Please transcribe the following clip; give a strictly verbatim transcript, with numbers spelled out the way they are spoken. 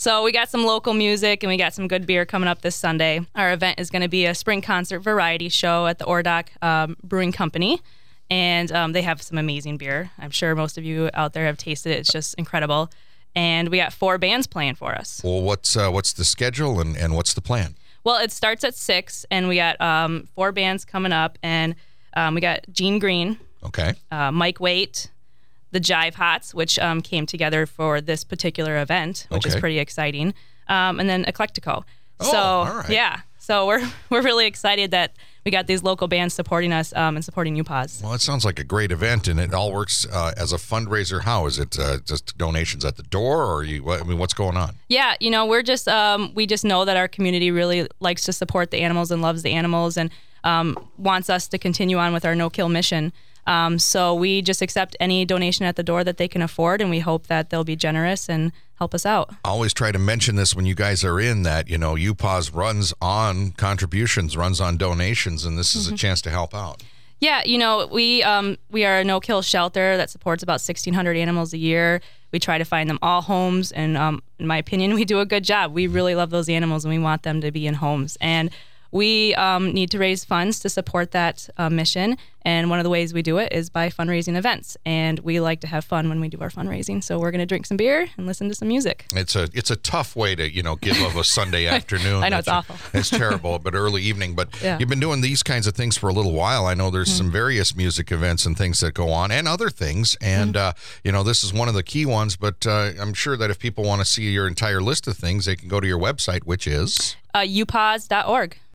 So we got some local music and we got some good beer coming up this Sunday. Our event is going to be a spring concert variety show at the Ordock um, Brewing Company. And um, they have some amazing beer. I'm sure most of you out there have tasted it. It's just incredible. And we got four bands playing for us. Well, what's uh, what's the schedule and, and what's the plan? Well, it starts at six, and we got um, four bands coming up. And um, we got Gene Green, Okay. uh, Mike Waite, the Jive Hots, which um, came together for this particular event, which Okay. is pretty exciting, um, and then Eclectico. Oh, so all right. yeah, so we're we're really excited that we got these local bands supporting us um, and supporting U P A S. Well, it sounds like a great event, and it all works uh, as a fundraiser. How is it? Uh, just donations at the door, or you? I mean, what's going on? Yeah, you know, we're just um, we just know that our community really likes to support the animals and loves the animals, and um, wants us to continue on with our no-kill mission. Um, so we just accept any donation at the door that they can afford, and we hope that they'll be generous and help us out. I always try to mention this when you guys are in that, you know, U P A S runs on contributions, runs on donations, and this is Mm-hmm. a chance to help out. Yeah, you know, we um, we are a no-kill shelter that supports about sixteen hundred animals a year. We try to find them all homes, and um, in my opinion, we do a good job. We really love those animals, and we want them to be in homes. And we um, need to raise funds to support that uh, mission, and one of the ways we do it is by fundraising events. And we like to have fun when we do our fundraising, so we're going to drink some beer and listen to some music. It's a it's a tough way to, you know, give of a Sunday afternoon. I know, it's That's a- awful. It's terrible, but early evening. But Yeah. you've been doing these kinds of things for a little while. I know there's Mm-hmm. some various music events and things that go on, and other things. And Mm-hmm. uh, you know, this is one of the key ones. But uh, I'm sure that if people want to see your entire list of things, they can go to your website, which is Uh, U P A S dot org.